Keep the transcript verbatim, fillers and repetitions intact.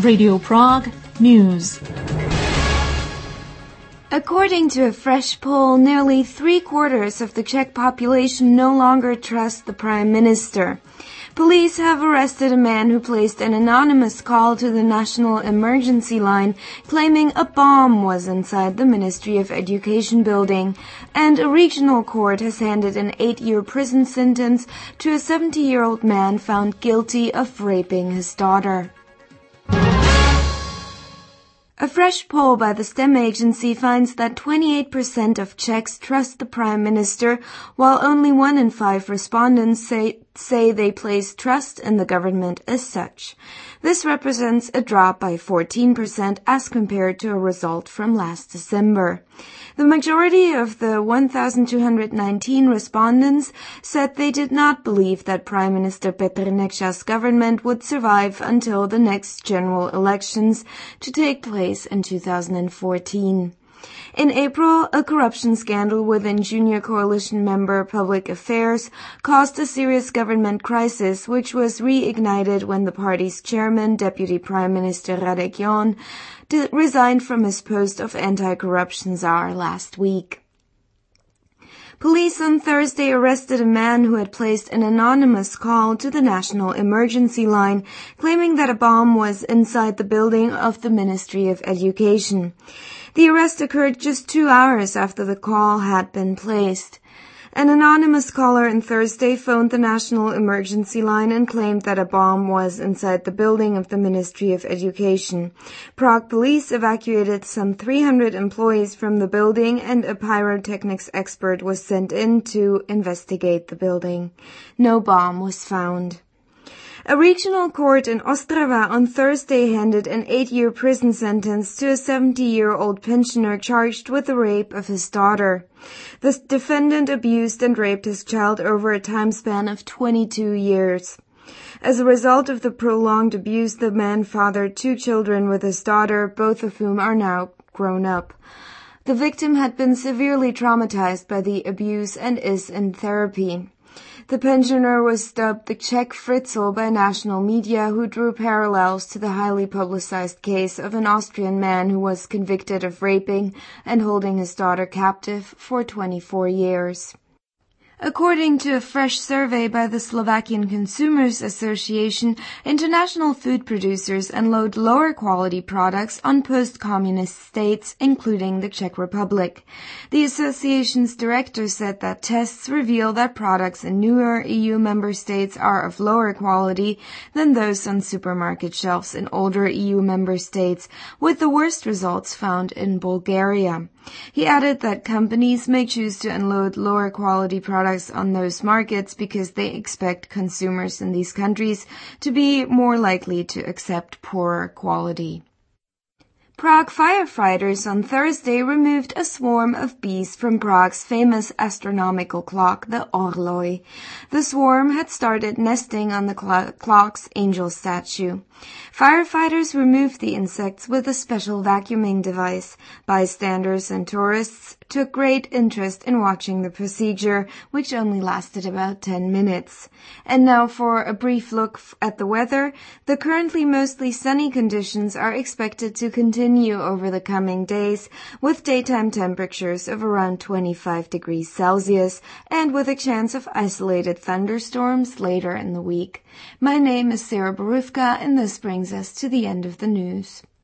Radio Prague News. According to a fresh poll, nearly three-quarters of the Czech population no longer trust the Prime Minister. Police have arrested a man who placed an anonymous call to the National Emergency Line claiming a bomb was inside the Ministry of Education building, and a regional court has handed an eight-year prison sentence to a seventy-year-old man found guilty of raping his daughter. A fresh poll by the S T E M agency finds that twenty-eight percent of Czechs trust the Prime Minister, while only one in five respondents say, say they place trust in the government as such. This represents a drop by fourteen percent as compared to a result from last December. The majority of the one thousand two hundred nineteen respondents said they did not believe that Prime Minister Petr Nečas's government would survive until the next general elections to take place in two thousand fourteen. In April, a corruption scandal within junior coalition member Public Affairs caused a serious government crisis, which was reignited when the party's chairman, Deputy Prime Minister Radek John, resigned from his post of anti-corruption czar last week. Police on Thursday arrested a man who had placed an anonymous call to the National Emergency Line, claiming that a bomb was inside the building of the Ministry of Education. The arrest occurred just two hours after the call had been placed. An anonymous caller on Thursday phoned the National Emergency Line and claimed that a bomb was inside the building of the Ministry of Education. Prague police evacuated some three hundred employees from the building, and a pyrotechnics expert was sent in to investigate the building. No bomb was found. A regional court in Ostrava on Thursday handed an eight-year prison sentence to a seventy-year-old pensioner charged with the rape of his daughter. The defendant abused and raped his child over a time span of twenty-two years. As a result of the prolonged abuse, the man fathered two children with his daughter, both of whom are now grown up. The victim had been severely traumatized by the abuse and is in therapy. The pensioner was dubbed the Czech Fritzl by national media, who drew parallels to the highly publicized case of an Austrian man who was convicted of raping and holding his daughter captive for twenty-four years. According to a fresh survey by the Slovakian Consumers Association, international food producers unload lower quality products on post-communist states, including the Czech Republic. The association's director said that tests reveal that products in newer E U member states are of lower quality than those on supermarket shelves in older E U member states, with the worst results found in Bulgaria. He added that companies may choose to unload lower quality products on those markets because they expect consumers in these countries to be more likely to accept poorer quality. Prague firefighters on Thursday removed a swarm of bees from Prague's famous astronomical clock, the Orloj. The swarm had started nesting on the cl- clock's angel statue. Firefighters removed the insects with a special vacuuming device. Bystanders and tourists took great interest in watching the procedure, which only lasted about ten minutes. And now for a brief look at the weather. The currently mostly sunny conditions are expected to continue over the coming days, with daytime temperatures of around twenty-five degrees Celsius and with a chance of isolated thunderstorms later in the week. My name is Sarah Borufka, and this brings us to the end of the news.